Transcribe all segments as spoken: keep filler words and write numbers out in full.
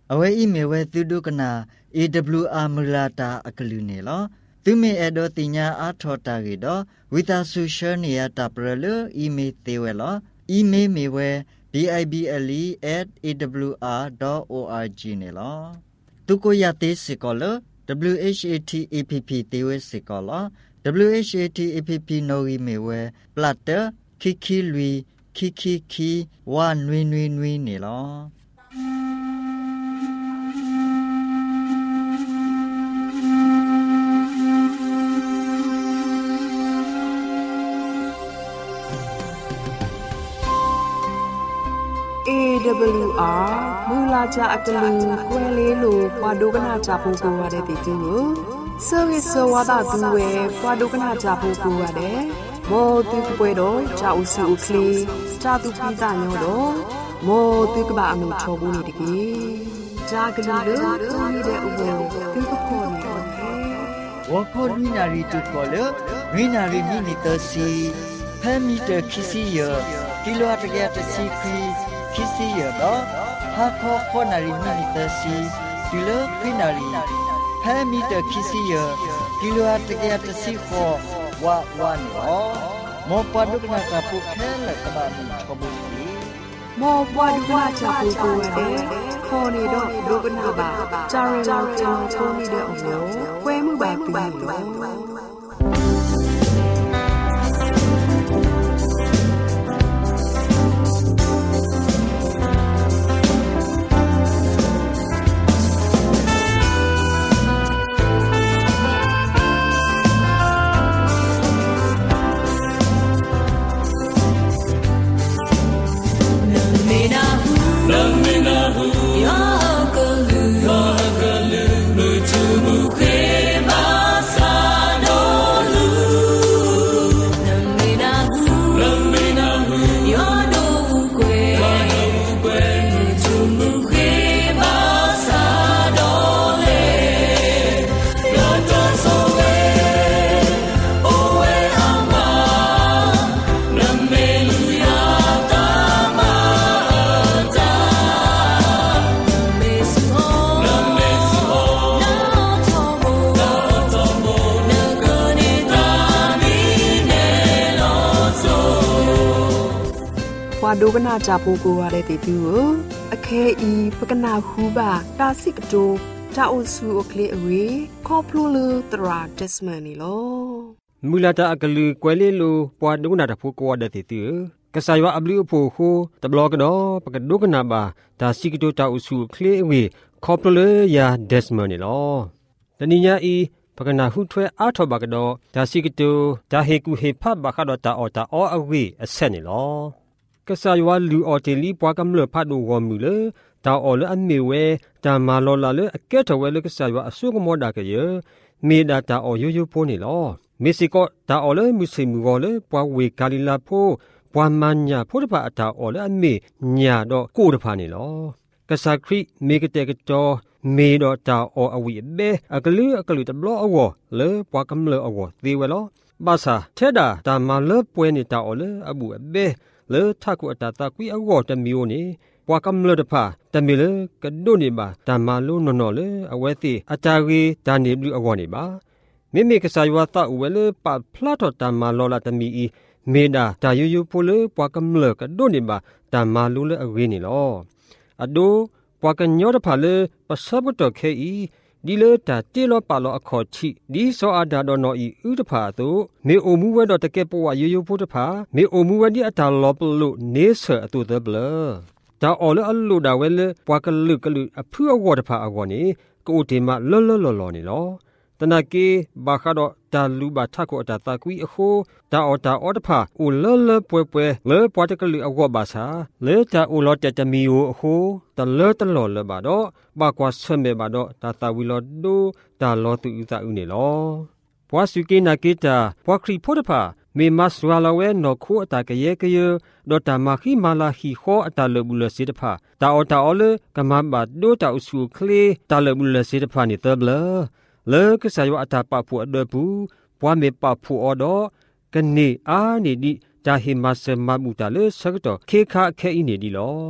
အဝဲဤမေဝဲသူဒုကနာ A W R မလာတာအကလူနေလောသူမေအဒိုတင်ညာအာထောတာကေတော့ဝီတာဆူရှယ်နီယာတာပရလအီမေသေးဝဲလောအီမေမေဝဲ bible at a w r dot org နေလောသူကိုရသေးစကောလ w h a t a p p သေးဝဲစကောလ w h a t a p p နိုရီမေဝဲပလတ်တခိခိလွီခိခိခိဝါနွေနွေနွေနေလော A W R မူလာကြအတလူကွဲလေးလိုပွာဒုကနာကြဖို့ကိုရတဲ့တီတူကိုဆောဝိဆောဝါဒသူဝဲပွာဒုကနာကြဖို့ကိုရတယ်မောတူပွဲတော့ကြာဦးစုဦးကလေးကြာသူပိတာညောတော့မောတူကဘာအမှုချောဘူးနေတကြီးကြာကလေးတို့တူနေတဲ့ဥပ္ပေတူကခေါ်နေတော့ဝါခေါ်နီနာရီတူခေါ်လေဝိနာရီမိနီတစီဖဲမီတခီစီယကီလိုအတကရတစီခီခီစီယတော့ဟာခေါ်ခေါ်နာရီမိနီတစီဒီလိုခိနာရီဖဲမီတခီစီယကီလိုအတကရတစီခေါ်ဝါဝါနော်မောပဒုကနာကပုခဲလကဘာမီချဘုစီမောပဒုကနာချပူကိုရတဲ့ခေါ်နေတော့ဒုကနာပါဂျာရလာကျော်ချုံနေတဲ့အမျိုးကွဲမှုပါပြီလို့ဝါဒုကနာကြပိုးကိုရတဲ့တီတူကိုအခဲဤပကနာဟူပါတာစိကတိုတာအုစုအကလေးအဝေခေါပလိုလတရာဒက်စမန်နီလောမူလာတာအကလူကွဲလေးလိုပွာဒုကနာတဖိုးကိုရတဲ့တီတူကဆာယဝအဘလူအဖို့ခိုတဘလောကတော့ပကဒုကနာပါတာစိကတိုတာအုစုကလေးအဝေခေါပလိုယာဒက်စမန်နီလောတနိညာဤပကနာဟုထွဲအားထောပါကတော့ဒါစိကတိုဒါဟေကူဟေဖတ်ဘာခတော့တာအော်တာအောအဝေအဆက်နီလောကဆာယဝလူအော်တေလီပွားကမ္လဖတ်ဒိုဝမူလေတာအော်လအမေဝဲတာမာလောလာလေအကဲတော်ဝဲလေကဆာယဝအဆုကမောဒါကရမေဒါတာအော်ယိုယိုဖိုးနေလောမေဆီကောတာအော်လေမုစိမူကောလေပွားဝေကာလီလာဖိုးပွားမညာဖိုးတဖာအတာအော်လေအမေညာတော့ကိုတဖာနေလောကဆာခရီမေကတဲ့ကတော်မေတော့တာအော်အဝီဘေအကလူအကလူတဘလောအောလေပွားကမ္လအောသေဝဲလောဘာသာထဲတာတာမာလပွဲနေတာအော်လေအဘူအဘေလေထကုအတာတာကွီအောတမီယိုနေပွာကမ်လဒဖာတမီလေကဒိုနေပါတမလုံးနော်နော်လေအဝဲတိအတာရီဒါနေဘလူအောနေပါမိမိကစားယဝတာဝဲလေပဖလာတော်တမလောလာတမီဤမေဒါတာယူယူပိုလေပွာကမ်လကဒိုနေပါတမလုံးလေအဝေးနေလောအဒိုပွာကညောတဖာလေပစဘတ်တော်ခဲဤဒီလေတာတေလောပါလောအခေါ်ချိဒီစောအာဒါတော်နော်ဤဥတဖာတို့မေအိုမူဝဲတော်တကဲပွားရေယိုဖို့တဖာမေအိုမူဝဲဒီအတာလောပလို့နေဆအတူတဘလတာအော်လအလူဒါဝဲလေပွာကလုကလုအဖူအဝတ်တဖာအကောနေကိုဒီမလောလောလောလောနေလောတနကေဘာခါတော့တာလူဘာထကိုအတာတာကွီအခုတာအော်တာအော်တဖာအိုလောလောပွဲပွဲလေပွာတကလုအဝတ်ဘာသာလေတာအိုလောတတမီယိုအခုတလောတလောလဘာတော့ဘာကွာဆွမေဘာတော့တာတာဝီလောဒိုတာလောတူဥသာဥနေလောပွာစုကေနာကေတာပွာခရီဖို့တဖာမေမဆွာလဝဲနော်ခိုအတာကရဲကရဒေါ်တာမခိမာလာဟီခောအတာလဘူးလစေတဖာတာအော်တာအော်လေကမဘာဒိုတာဥစုခလေတာလဘူးလစေတဖာနေတဘလလေကဆာယောအတာပဖို့အဒဘူးပွာမေပဖို့အော်တော့ကနေအာနေဒီတာဟီမဆမမှုတာလေစကတော့ခေခါခဲအင်းနေဒီလော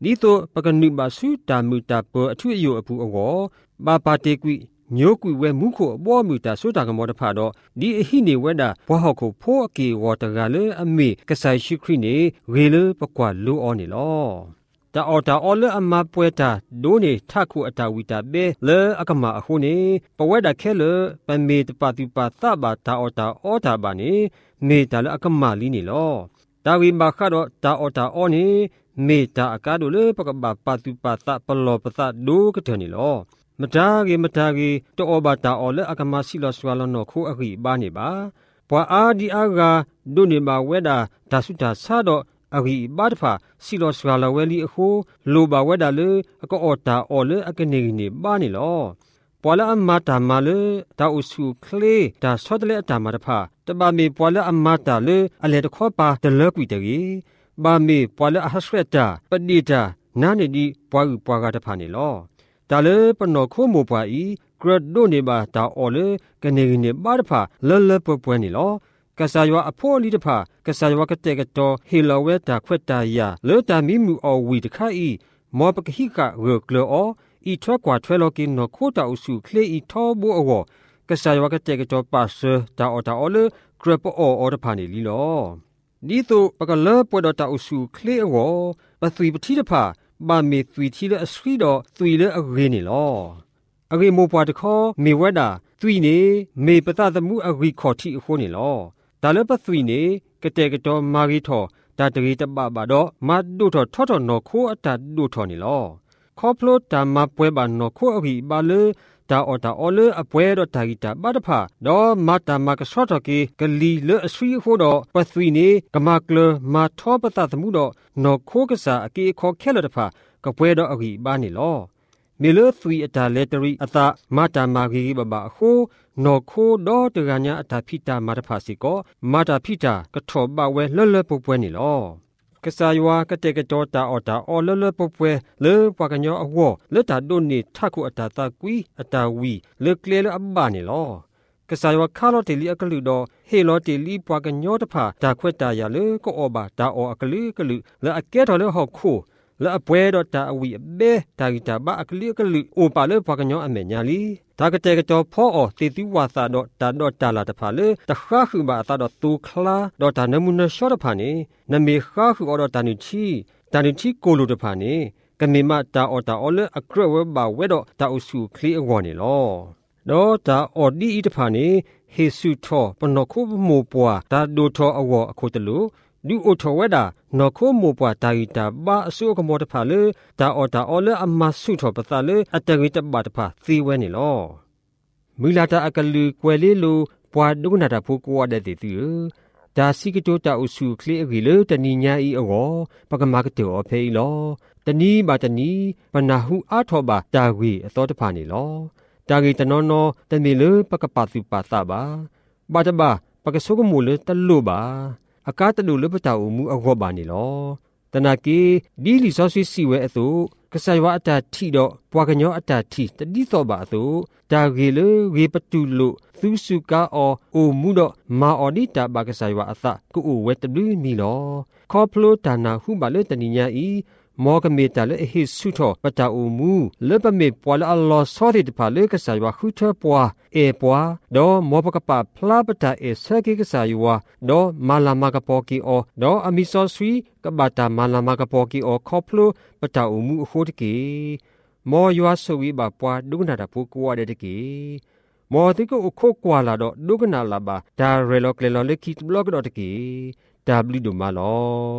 ဒီတော့ပကနုပါစုတာမူတာပအထွေအယအပူအောဘာပါတေကွီညိုကွီဝဲမှုခိုအပေါ်မူတာဆိုတာကမောတဖာတော့ဒီအဟိနေဝဲတာဘွားဟောက်ကိုဖိုးအကေဝတကလေအမေကဆိုင်ရှိခရီနေရေလပကွာလူအောနေလောတာအော်တာအော်လအမပွဲတာဒိုနေထခုအတာဝီတာဘေလေအကမအခုနေပဝဲတာခဲလေပမေတပါတိပါသဘာတာအော်တာအော်တာဘာနေမေတာလအကမလီနေလောတာဝီမာခါတော့တာအော်တာအော်နေမေတာအကားတို့လေပကပပါတိပါသပလောပသဒိုကတဲ့နေလောမတားကြီးမတားကြီးတောဘတာအော်လေအကမစီလောဆွာလောနောခိုအခိဘာနေပါဘွာအာဒီအာဂါဒုနေမှာဝဲတာဒါစုတာဆာတော့အဂီဘာတဖာစီလောဆွာလဝဲလီအခုလိုပါဝဲတာလေအကောတာအော်လေအကနေနေဘာနေလောပွာလာအမတာမလေတာအုစုခလေဒါဆော့တလေအတာမတဖာတပါမေပွာလာအမတာလေအလေတခောပါတလကွီတကြီးဘာမေပွာလာအဟဆွဲတာပတိတာနာနေဒီပွားဥပွားကတဖာနေလောဒါလေပနောခိုမိုပွားဤဂရဒိုနေပါတာအော်လေကနေနေဘာတဖာလလပပွဲနေလောကဆာယောအဖိုးလီတဖာကဆာယောကတဲ့ကတော်ဟီလဝဲတာခွတ်တာယာလောတာမီမူအော်ဝီတခါဤမောပကဟိကရကလောဤထွက်ကွာထွဲလောကင်းနခိုတာအစုခလေဤထောဘူအောကဆာယောကတဲ့ကတော်ပါဆတာအော်တာအော်လေဂရပအော်အော်တဖာနေလီလောဒီတော့ပကလပွဒတာအစုခလေအောပသီပတိတဖာဘာမေသီတီလအစရီတော့သွီလေအဂေနေလောအဂေမောပွားတခေါ်မေဝဲတာသွီနေမေပတသမှုအဂီခေါ်တီအခုနေလောဒါလည်းပသွီနေကတဲ့ကတော်မာဂီထောဒါတရီတပပါတော့မတ်ဒုထောထောထောနော်ခိုးအတဒုထောနေလောခေါပလိုတာမပွဲပါနော်ခိုးအဂီပါလေဒါအော်တာအော်လေအပွဲတော့ဒါဂီတာဘာတဖာတော့မတာမကဆော့တော်ကေဂလီလေအဆွီခိုးတော့ပသွီနေကမကလမထောပတသမှုတော့နော်ခိုးကစားအကေခေါ်ခဲလတဖာကပွဲတော့အဂီပါနေလောမေလသွီအတာလက်တရီအတာမတာမာဂီဘဘအခုနော်ခိုတော့တကညာအတာဖိတာမတဖာစီကောမတာဖိတာကထောဘဝဲလလပပွဲနေလောကဆာယွာကတဲ့ကတော်တာအော်တာအော်လလပပွဲလေပွားကညောအဝလတာဒိုနေထခုအတာတာကွီအတာဝီလေကလေလအဘနေလောကဆာယွာခါလောတေလီအကလူတော့ဟေလောတေလီပွားကညောတဖာဒါခွက်တာရလေကောအောဘာဒါအော်အကလူကလူလေအကဲတော်လေဟောက်ခိုလာအပွဲတော့တာအဝီအဘေတာဂီတာဘာအကလီကလီအိုပါလေပွားကညောအမေညာလီဒါကတဲ့ကတော့ဖောအောတေတိဝါသာတော့တာတော့တာလာတဖာလေတခါခုဘာသာတော့တူခလာတော့တာနမှုနရှော့တဖာနေနမေခါခုတော့တာနုချီတာနုချီကိုလိုတဖာနေကမေမတာအော်တာအော်လေအကရဝဘာဝဲတော့တာအုစုခလီအဝေါ်နေလောတော့တာအော်ဒီတဖာနေဟေဆုထောပနခုမောပွားတာဒိုထောအဝေါ်အခုတလူဒီအိုထောဝဲတာနော်ခိုမောပွားတာဂီတာဘာအစုကမောတဖာလေတာအော်တာအော်လေအမဆုထောပသလေအတဂီတဘာတဖာသီဝဲနေလောမီလာတာအကလူကွယ်လေးလိုပွားဒုကနာတာဖိုးကိုရတဲ့တီဒါစီကတိုတာအစုခလေအဂီလေတနီညာဤအောပကမာကတောအဖေးလောတနီဘာတနီပနာဟုအာထောဘာတာဂီအသောတဖာနေလောတာဂီတနောနောတမီလေပကပါစုပါသဘာဘာတဘာပကဆုကမူလေတလူပါအကားတလူလပတာအမှုအဂောပါနေလောတနာကေဒီလီဆောဆွီစီဝဲအသူကဆာယဝအတာထီတော့ပွားကညောအတာထီတတိသောပါအသူဒါဂေလေဝေပတူလို့သူစုကာအော်အိုမှုတော့မာအော်ဒီတာဘာကဆာယဝအသကိုအိုဝဲတလူမီလောခေါပလိုတာနာဟုပါလေတနိညာဤမောကမေတာလေဟိဆုထောပတာအူမူလေပမေပွာလအလောဆောတိတဖာလေကဆာယဝခုထပွာအေပွာဒေါ်မောပကပဖလာပတာအေဆကေကဆာယဝဒေါ်မာလာမကပေါကီအောဒေါ်အမီဆောဆွီကဘာတာမာလာမကပေါကီအောခေါပလိုပတာအူမူအခုတကေမောယွာဆဝီဘာပွာဒုကနာတာဖူကွာတဲ့တကေမောတိကိုအခုကွာလာတော့ဒုကနာလာဘာဒါရေလောကလေလောလေကီဘလော့ကတော့တကေဒါဘလီဒိုမာလော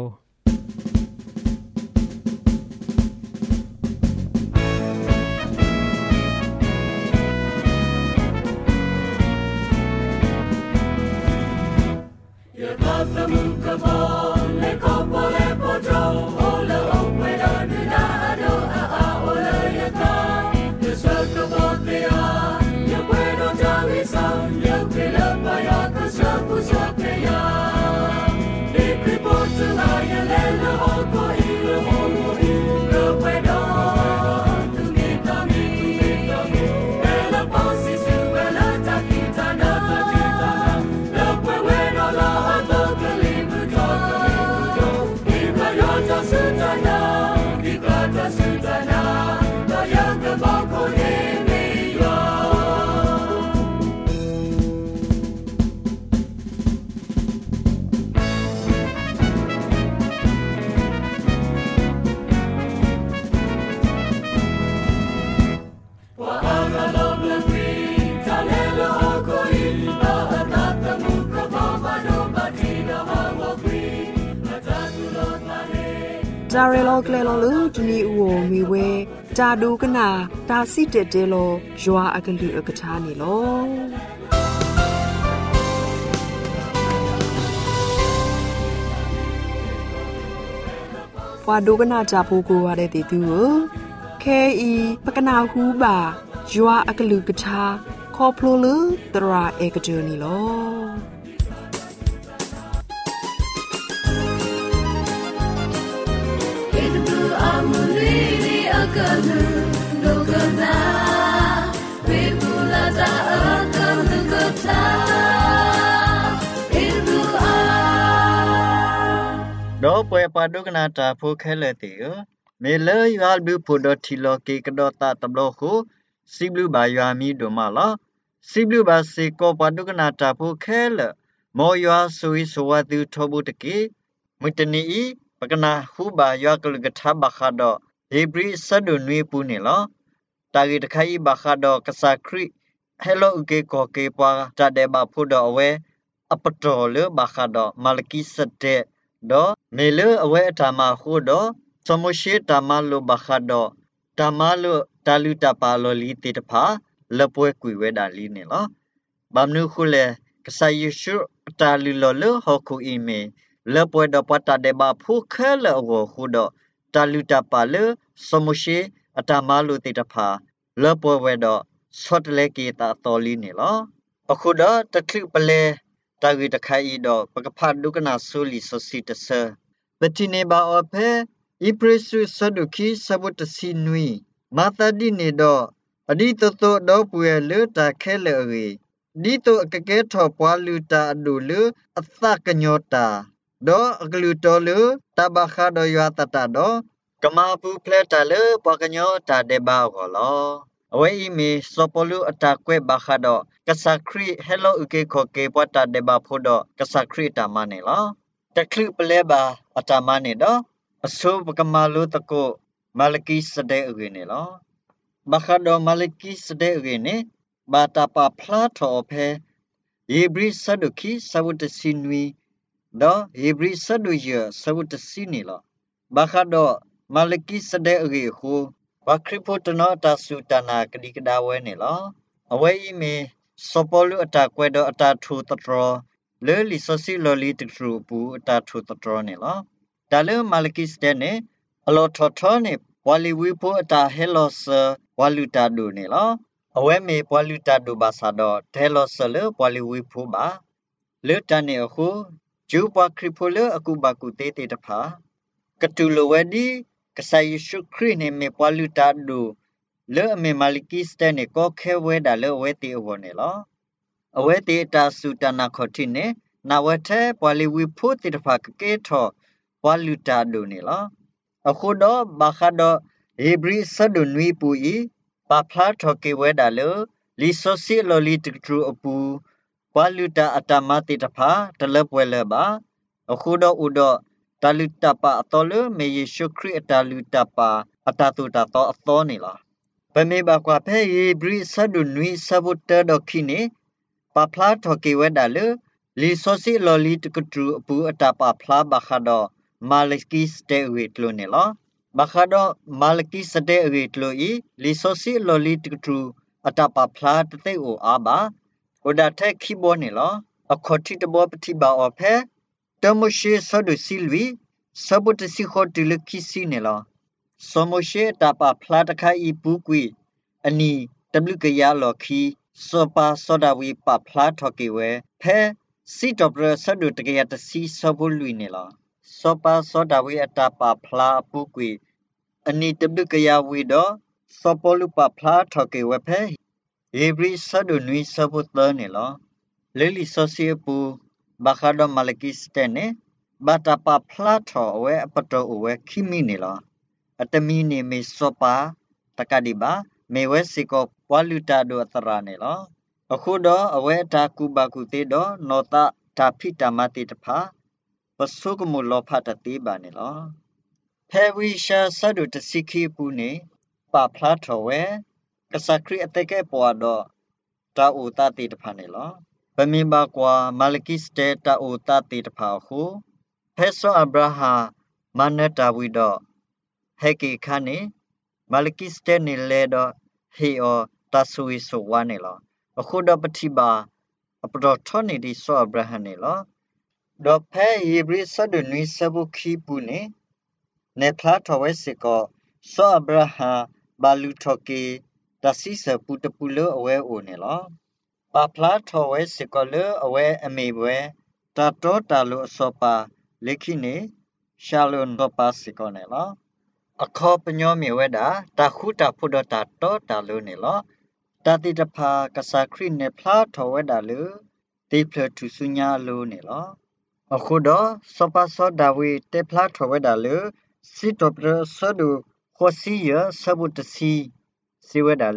The moon come on, le copo le potro, ole ope da du da do a a ole yata. The circle of the eye, you puedo tavisa, you kill pa ya ka sa pu sa pe ya. The people to la ya le จาเรโลเกลโลลูดนีอูโอมีเวจาดูกนาตาซิเตเตโลยัวอากลือกะทานี่โลปวาดูกนาจาปูกูวาเดติตูเคอีปกนาฮูบายัวอากลือกะทาคอพลูลูตราเอกเจนี่โล Amulili akalu logana Bebulata akalu kota Irdu a Do pwe padu kana ta phu khele ti me le yal bu phu do thilo ke kdo ta tablo khu siblu ba ywa mi do ma la siblu ba se ko padu kana ta phu khele mo ywa sui so wa tu thobu de ke mutani i pagana hu ba ywa kal ga tha ba kha do hebri sadu nwi pu ni lo ta gi de khai ba kha do kasa khri hello uke ko ke pa ta de ba phu do awe apato le ba kha do malaki sate do me le awe ta ma khu do somoshi ta ma lo ba kha do ta ma lo ta lu ta pa lo li te ta pha le pwe kwi we da li ni lo bam nu khu le kasa yeshu ta lu lo le ho khu i me le pwe do pa ta de ba phu khe le wo khu do ta lu ta pa le somoshi ata ma lo te ta pha le pwe we do sot le ki ta to li ni lo akhu do ta khli ple ta gi ta khai i do pa ka pha du kana so li so si ta se pati ne ba o phe ipresu saduki sabut si nui mata di ne do adi to to do pwe le ta khe le ri di to akake tho pwa lu ta adu le atha kanyo ta do aglu to le tabakha do ya ta ta do kama pu ple ta le pwa kanyo ta de ba ko lo awe i me sopolu ata kwe ba kha do kasakri hello uke kho ke pwa ta de ba pho do kasakri ta ma ne lo ta khlu ple ba ata ma ne do aso pkama lu ta ko malaki sade uge ne lo ba kha do malaki sade uge ne ba ta pa phla tho phe hebri saduki sabut sinwi do hebri sadu ye sabut sini lo ba kha do malaki sade uge khu ba kripo tno ta su ta na kadi kada we ne lo awe i me sopolu ata kwe do ata thu tatro le li so si lo li tru pu ata thu tatro ne lo ta le malaki sade ne alo tho tho ne wali wi pu ata hello sa walu ta do ne lo awe me walu ta do ba sa do hello sa le wali wi pu ba le ta ne khu ju pa kripo le aku ba ku te te ta pha katu lo we di kasai shukri ne me walu ta do le me maliki ste ne ko khe we da le we ti awo ne lo awe ti ta su ta na kho thi ne na we the wali wi pu ti ta pha ke tho walu ta do ne lo akhu do ba kha do hebri sadu nwi pu i pa phla tho ke we da le li so si lo li tru apu walu ta atama ti ta pha de le pwe le ba akhu do u do ta lu ta pa ato le me yeshu khri ata lu ta pa ata tu ta to ato ni la pa me ba kwa phe hebri sadu nwi sabut ta do khi ne pa phla tho ke we da le li so si lo li tru apu ata pa phla ba kha do malaki ste we tlo ne lo ba kha do malaki ste we tlo i li so si lo li tru ata pa phla te te o a ba oda the khi bo ne lo akho thi to bo pthi ba o phe tamoshe sadu silwi sabut si kho ti le khi si ne lo somoshe ta pa phla ta kha i pu kwi ani w ka ya lo khi so pa soda wi pa phla tho ke we phe si to pro sadu ta ya ta si so bu lui ne lo so pa soda wi ata pa phla pu kwi ani w ka ya wi do so polu pa phla tho ke we phe hebri sadu nui sabut ta ne lo le li so si pu ba kha do malaki ste ne ba ta pa phla tho we apato we khimi ne lo atami ne me so pa takadi ba me we si ko walu ta do atara ne lo akhu do awe ta ku ba ku te do no ta ta phi ta ma te ta pha pasu ko mu lo pha ta te ba ne lo phe wi sha sadu ta sikhi pu ne pa phla tho we kasakri ateke po do ta u ta te ta pha ne lo pa me ba kwa malaki ste ta u ta te ta pha khu phe so abraha มาเนตาวิดอเฮกิคานีมาลกิสเตนิเลดอเฮอตาสุวิสุวานีลอအခုတော့ပတိပါအပတော်ထောနေဒီဆောအဗြဟံနေလောတော့ဖဲယေဘရစ်ဆဒနွိစဘုခိပုနေနေဖလာတော်ဝဲစစ်ကောဆောအဗြဟံဘာလူထောကေတဆိစပုတပုလအဝဲအိုနေလောပါဖလာတော်ဝဲစစ်ကောလအဝဲအမေဘွဲတာတော်တာလူအစောပါလက်ခိနေရှာလွန်တော့ပါစစ်ကောနေလောအခောပညောမြေဝဲတာတခုတာဖုဒတာတော်တာလူနေလောตาติตภากษาคริเนพลาทวดาลติเพลทุสุญญาโลเนลอအခုတော့စပစောဒါဝီတေဖလာထဝဒလစီတောပရဆဒုခိုစီယဆဘုတစီစီဝဒလ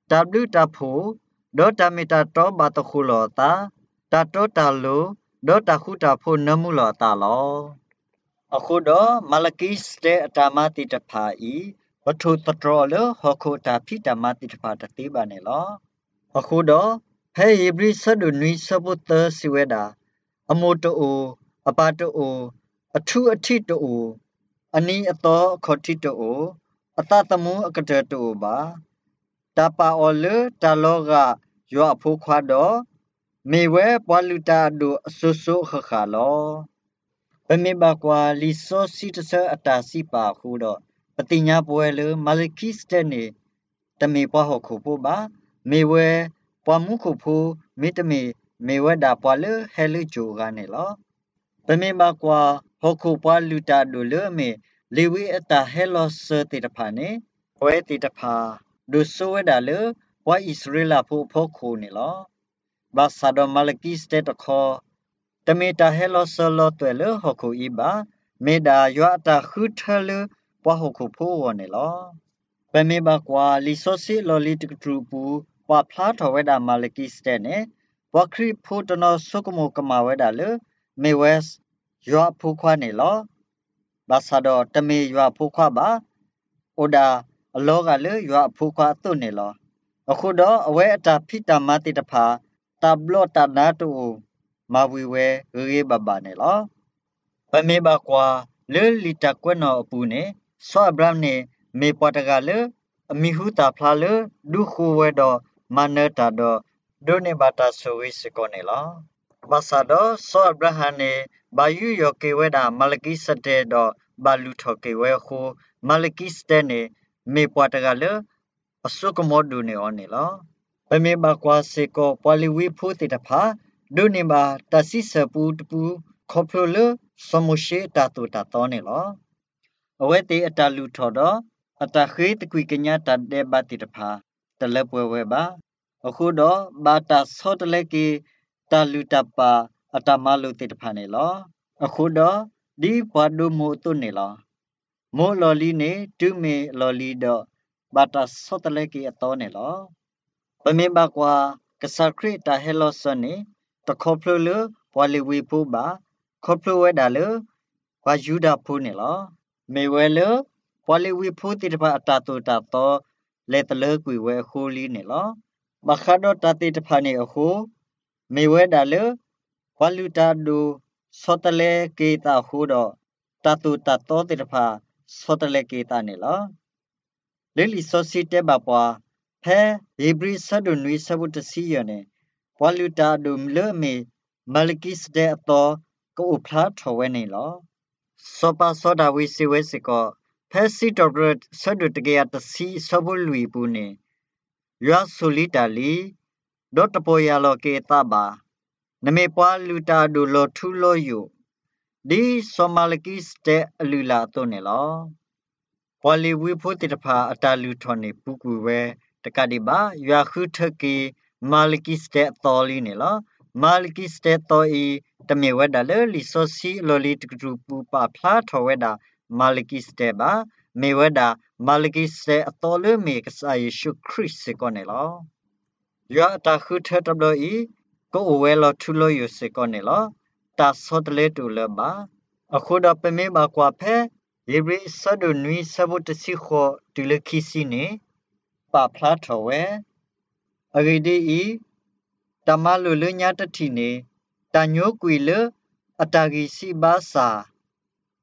w တဖိုဒေါ်တမီတာတောဘတ်ခုလောတာတတောတလိုဒေါ်တခုတဖိုနမှုလောတာလောအခုတော့မလကိစတဲ့အတာမတိတဖာဤဝထုတတော်လဟခုတာဖိတမတိတဖာတတိပါနေလောအခုတော့ဟဲယေဘရစ်ဆဒုနွိဆဘုတစီဝဒအမိုတိုအပါတိုအထုအထိတိုအနီအတော်ခေါတိတိုအတတမှုအကတတိုပါတပါအောလတလောကယောအဖိုးခွာတော့မေဝဲပွာလူတာဒိုအဆုဆုခခါလောပမေဘကွာလီဆိုစီတဆအတာစီပါခုတော့ပတိညာပွဲလမလကိစတနေတမေပွားဟခုပိုပါမေဝဲပွားမှုခုဖိုမေတမေမေဝဲဒါပွာလဟဲလူဂျိုကနေလောပမေဘကွာဟခုပွာလူတာဒိုလမေလေဝိအတာဟဲလောစတေတဖာနေဝဲတေတဖာဒုဆိုဝဲဒါလပွာဣသရေလဖို့ဖို့ခုနေလောဘာသာဒမလကိစတေတခောတမေတာဟဲလောဆလောတွဲလဟခုဤပါမေဒါယောအတာခုထလပွာဟခုဖို့ဝနေလောပမေဘကွာလီဆိုစီလောလီတကထူပူပွာဖလားထဝဲဒါမလကိစတေနေပွာခရီဖို့တနောဆုကမောကမာဝဲဒါလမေဝဲစ်ယောဖူခွာနေလောဘာသာတော့တမေယောဖူခွာပါအိုဒါအလောကလေယောဖူခွာတုနေလောအခုတော့အဝဲအတာဖိတမတိတဖာတဘလတနာတူမဝီဝဲရေဘဘာနေလောပမေဘကွာလေလီတကွနောအပူနေဆောအဗြဟံနေမေပတကလေအမီဟုတာဖလာလေဒုခုဝဲတော့မနတာတော့ဒိုနေဘတာဆိုဝိစကောနေလောဘာသာတော့ဆောအဗြဟံနေဘာယူယောကေဝဲတာမလကိစတဲ့တော့ဘာလူထောကေဝဲခုမလကိစတဲ့နေမေပတကလေအစုကမောဒူနေအောနေလောပမေဘကွာစေကောပွာလီဝီဖိုတေတဖာဒိုနေဘာတဆိစပူတပူခေါပလိုလစမရှိတာတူတာတောနေလောအဝဲတေအတလူထော်တော့အတခေတကွေကညာတတဲ့ဘတိတဖာတလက်ပွဲဝဲပါအခုတော့ဘာတာဆောတလက်ကေတလူတပါအတမလူတေတဖာနေလောအခုတော့ဒီဘွားဒုမိုတုနေလောမိုလော်လီနေတူမေလော်လီတော့ဘာတာဆောတလက်ကေအတော်နေလောပမေဘကွာကဆာခရီတာဟဲလောစနေတခေါပလိုလပွာလီဝီပူပါခေါပလိုဝဲဒါလဝါယူဒာဖူနေလောမေဝဲလပွာလီဝီဖူတိတပါအတာတူတာတော့လေတလေကွေဝဲခိုးလီနေလောမခါတော့တတိတဖာနေအခုမေဝဲဒါလဝါလူတာဒူစောတလေကေတာဟူတော့တတူတတော့တိတဖာစောတလေကေတာနေလောလေလီဆိုစီတဲဘပွားဖဲယေဘရစ်ဆဒုနွိဆဘုတစီယနေဝါလူတာဒုမလမေမလကိစတဲ့အတော်ကိုဖလားထဝဲနေလောစောပါစောဒါဝီစီဝဲစကောဖဲစီတော်ရဆဒုတကေယတစီဆဘုလူပူနေယောဆူလီတာလီဒေါတပေါ်ရလောကေတာပါနမေပွာလူတာဒုလောထူလောယုဒီဆိုမလကိစတဲ့အလူလာတုန်နေလောပွာလီဝီဖိုတိတဖာအတာလူထော်နေပူကူဝဲတကတိပါရွာခုထကေမာလကိစတဲ့တော်လီနေလောမာလကိစတဲ့တော်ဤတမေဝဲဒါလေလီဆိုစီလော်လီတကထူပူပါဖလားထော်ဝဲဒါမာလကိစတဲ့ပါမေဝဲဒါမာလကိစတဲ့အတော်လေမေကစာယေရှုခရစ်စေကောနေလောရွာတာခုထတဘလဤကိုဝဲလောထူလို့ရစေကောနေလောတာဆောတလေတူလပါအခုတော့ပမေပါကွာဖဲယေဘရစ်ဆဒုနွိဆဘုတစီခောတူလခိစီနေပါဖလားထော်ဝဲအဂိဒီဤတမလူလညတတိနေတညိုကွေလအတာဂီစီဘာစာ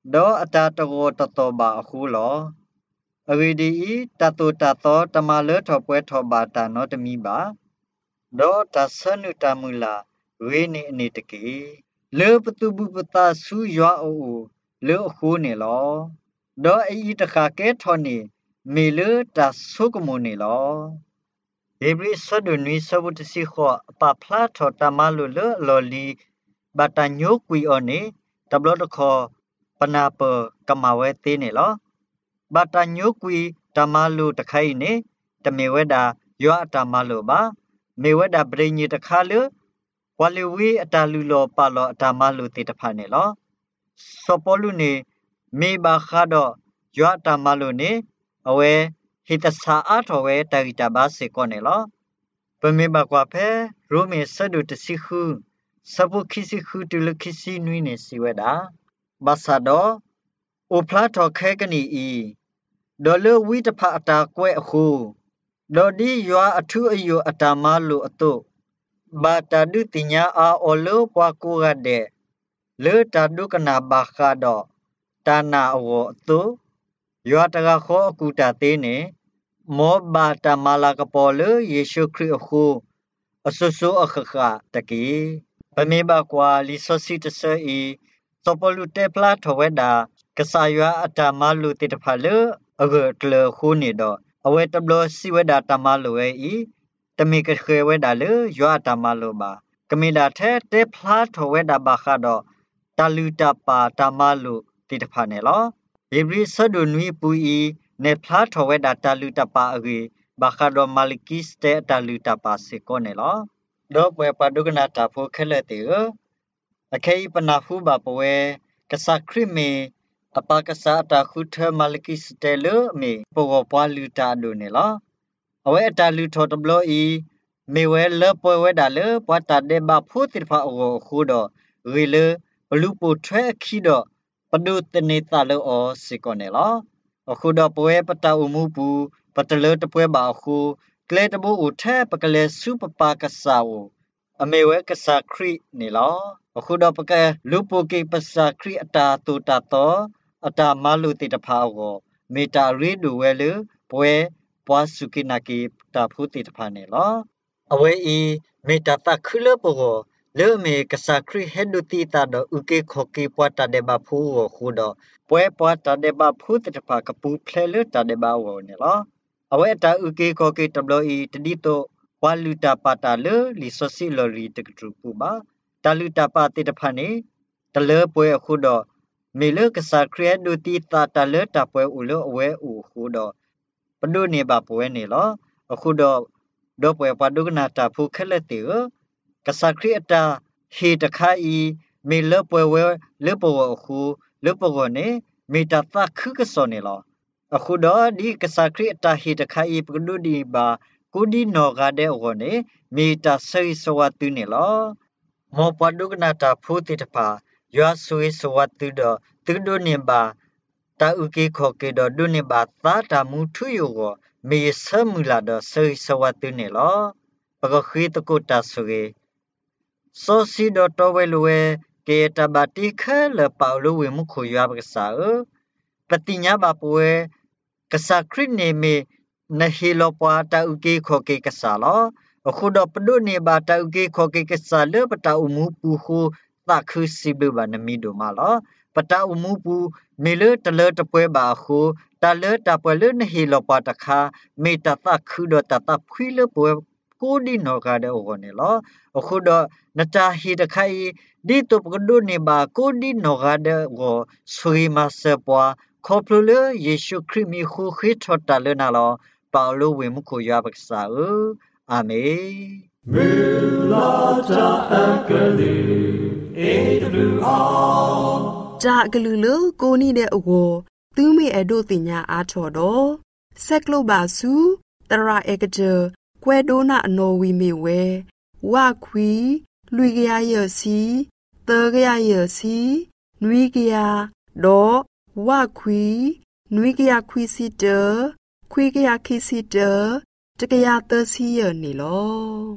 ดออัตตะโกตะตอบาคูลออเวดีตะตุตะตอตะมาเลทอปเวทอบาตานอตมีบาดอตะสนุตะมุลาเวนิอนิตะเกเลปตุบุปตาสุยออูเลอคูเนลอดออีตะคาเกทอนีเมเลตะสุกมุเนลอเอบริสดุนุยสบุตสิขอปะพลาทอตะมาลุเลลอลีบาตาญุกุยอเนตะบลอตะคอปนาเปกะมาเวเตเนลอบาตาญุกุยตะมาลุตะไคเนตะเมเวดายอตะมาลุบาเมเวดาเบรญีตะคาเลวาเลวีอตาลุโลปาโลอตามาลุติตะพาเนลอสปอลุเนเมบาคาดอยอตามาลุเนอเวฮิตสาอาทอเวตากิตาบาเซโกเนลอปะเมบากวาเพโรเมสดุตสิคูสบุคิสิคูตุลคิสินุยเนสิเวดาบาซาดอโอพลาทอเคกนีอีดอเลวิตพะอตากวยอคูดอดียออทุอโยอตามาลุอตุบาตาดุติญาอาโอโลปวากูกะเดเลตาดุกนาบาคาดอตานาอโวตุยอตะกะขออกุตาเตเนမောဘာတမလာကပေါ်လေယေရှုခရစ်အခုအဆူဆူအခခတကီပမေဘကွာလီဆိုစီတဆာအီစပလူတေပလာထဝဲဒါကဆာယွာအတမလူတေတဖလေအဂတလခုနေတော့အဝဲတဘလစီဝဲဒါတမလူဝဲဤတမီကခဲဝဲဒါလေယွာတမလူပါကမီဒါထဲတေဖလာထဝဲဒါဘာခါတော့တလူတပါတမလူတေတဖနေလောယေဘရီဆဒုနွီပူဤနေဖလာထဝဲဒါတလူတပါအဂေဘာခါဒိုမာလကီစတေတလူတပါစေကောနေလောဒေါ်ပွဲပဒုကနာတာဖိုခဲလက်တေအခေပနာဖူဘာပွဲကဆာခရမေအပကဆာတာခုထမာလကီစတေလမေပိုပွားလူတာဒိုနေလောအဝဲတလူထောတဘလို့ဤမေဝဲလပွဲဝဲဒါလေပွားတာဒေဘာဖူတိဖာအောခုတော့ရီလေဘလူပိုထွဲခီတော့ပဒုတနေတာလောအောစေကောနေလောအခုတော့ပွဲပတအမှုပူပတလေတပွဲပါခုကလေတဘူဦးထဲပကလေစုပပါကဆာဝအမေဝဲကဆာခရီနေလောအခုတော့ပကလူပိုကေပဆာခရီအတာတူတာတော့အတာမလူတိတဖာကိုမေတာရီဒူဝဲလေပွဲပွားစုကိနာကေတာဖူတိတဖာနေလောအဝဲဤမေတာတခလပိုကိုလေမေကဆာခရီဟက်ဒူတီတာတော့ဥကေခိုကေပွားတာဒေဘာဖူကိုခုတော့ပွဲပွားတာဒေဘာဖူတိတဖာကပူဖလဲလေတာဒေဘာဝနေလောအဝဲတာဥကေခိုကေတဘလီတဒီတော့ဝါလူတာပါတာလေလီဆိုစီလော်ရီတကထူပူပါတလူတာပါတိတဖာနေတလေပွဲအခုတော့မေလေကဆာခရီဒူတီတာတလေတာပွဲဦးလောအဝဲဦးခုတော့ပဒုနေပါပွဲနေလောအခုတော့တော့ပွဲပဒုကနာတာဖူခက်လက်တေကဆာခရီအတာဟေတခါဤမေလေပွဲဝဲလေပေါ်အခုလေပေါ်နေမေတာသခုကစောနေလောအခုတော့ဒီကဆာခရီအတာဟေတခါဤပကဒုဒီပါကိုဒီနော်ကတဲ့အောနေမေတာဆိစဝတ်တူနေလောမောပဒုကနာတာဖူတိတပါရွာဆွေစဝတ်တူတော့တူဒိုနေပါတာဥကေခောကေတော့ဒုနေပါသာတာမူထူယောကိုမေဆမူလာတော့ဆိစဝတ်တူနေလောပကခိတကုတာဆွေစောစီတော့တော်ဝဲလွယ်ကေတဘာတိခဲလပေါလဝေမှုခွရွာပကစားပတိညာဘပွဲကဆာခရစ်နေမေနဟီလောပွားတာဥကေခောကေကစားလောအခုတော့ပဒုနေပါတာဥကေခောကေကစားလေပတာဥမှုပူခုသခုစီဘဘာနမီဒိုမာလောပတာဥမှုပူမေလေတလေတပွဲပါခုတလေတပွဲလေနဟီလောပွားတခါမေတသခုတော့တတခွီလေပွဲကိုဒီနောကတဲ့ဟောနေလောအခုတော့နတာဟီတခိုင်ဒီတော့ပကဒုနေပါကိုဒီနောကတဲ့ကိုဆွေမဆပွားခေါပလယေရှုခရစ်မီခုခိထတလနာလောပေါလိုဝေမှုကိုရပါကစားအာမေမေလာတာအကလေအေဒလူအားဂျာဂလူလကိုနီတဲ့အကိုသူမေအဒိုတင်ညာအားထော်တော့ဆက်ကလုပါစုတရာအေကကြကွဲဒိုနာအနော်ဝီမေဝဲဝခွီလွေကြရရစီတေကြရရစီနွေကြရတော့ဝခွီနွေကြရခွီစီတခွေကြရခိစီတတကရသစီရနေလော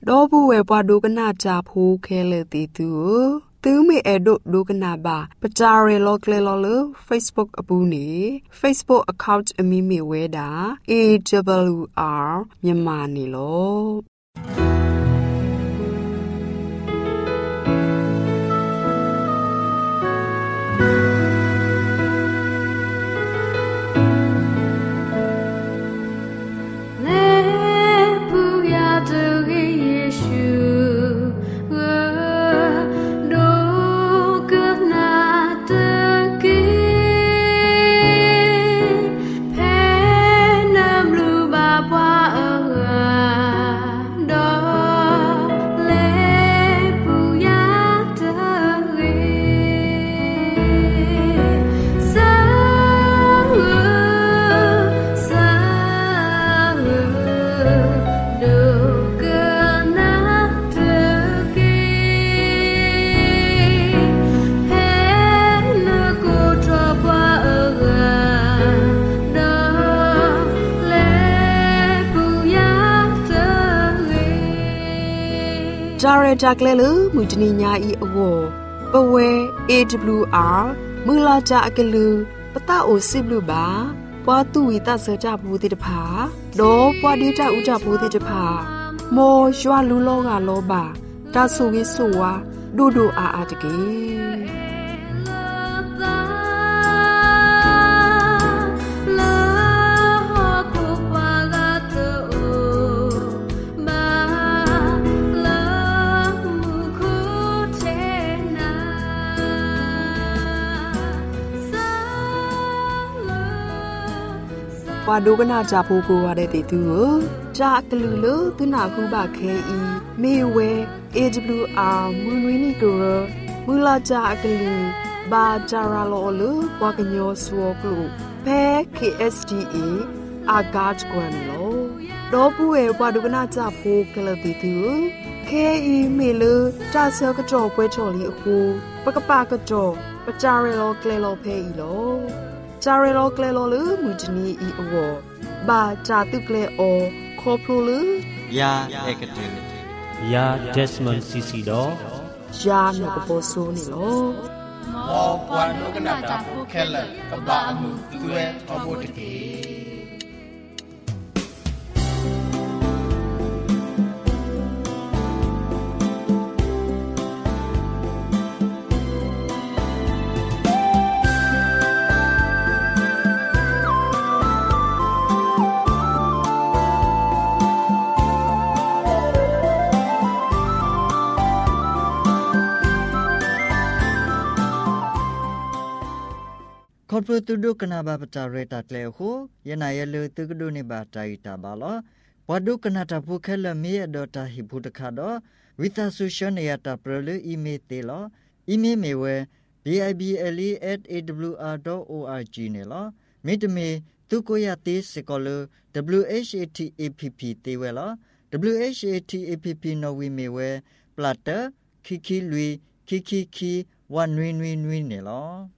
ดอผู้เวปาดูกนาจาพูเคเลติตูตื้อมีเอโดดูกนาบาปจาเรโลเกลโลล Facebook อปูนี Facebook account อมีมีเวดา เอ ดับเบิลยู อาร์ မြန်မာနေလောจาเรจากเลลือมุจนีญาอีอโวปเว เอ ดับเบิลยู อาร์ มือลาจากกลือปะตาโอซิบลูบาปวาตุวิตาเสจาบูติตภาโดปวาดีจาอุจาบูติตภาโมชัวลูโลกาโลบาตาสุวิสุวาดูดูอาอาตะกีปาดูกนาจาพูกูวาเดติตูจากลือลือตุนาคูบาเคอีเมเว เอ ดับเบิลยู อาร์ มูนวินีกรมูลาจากลือบาจาราโลลือวากญโยสวกลูเพ เค เอส ดี เอ อากาจกวนโลดอปูเอปาดูกนาจาพูกลติตูเคอีเมลือจาเซกจอป่วยจอลีคูปะกะปากจอปะจาเรโลเกลโลเพอีโลจาเรโลเกลโลลือมุจนีอีอวบาจาตุเกลโอคอพลูลือยาเอกเตยาเดสมอนซีซีดอยาโนกโปโซนิโลมอปวานโนกนาตาโคเคลกบาอมุตุเอทอโบตเกคอร์ปตูดูกนาบาปจาเรตาเกลโคยนายลือตุกดูนิบาตาอิตาบาลปวดูกนาตาพูเคลมีอดอตาฮิบุตคาดอวิตาสุชนยาตาเปรลอีเมเตลอีเมเมเว บี ไอ บี แอล อี แอท เอ ดับเบิลยู อาร์ ดอท โอ อาร์ จี เนลมิดเมตุโกยาติสกอล ดับเบิลยู เอช เอ ที เอ พี พี เตเวล ดับเบิลยู เอช เอ ที เอ พี พี นวีเมเวปลาเตคิคิลุยคิคิคีวันวินวินวินเนล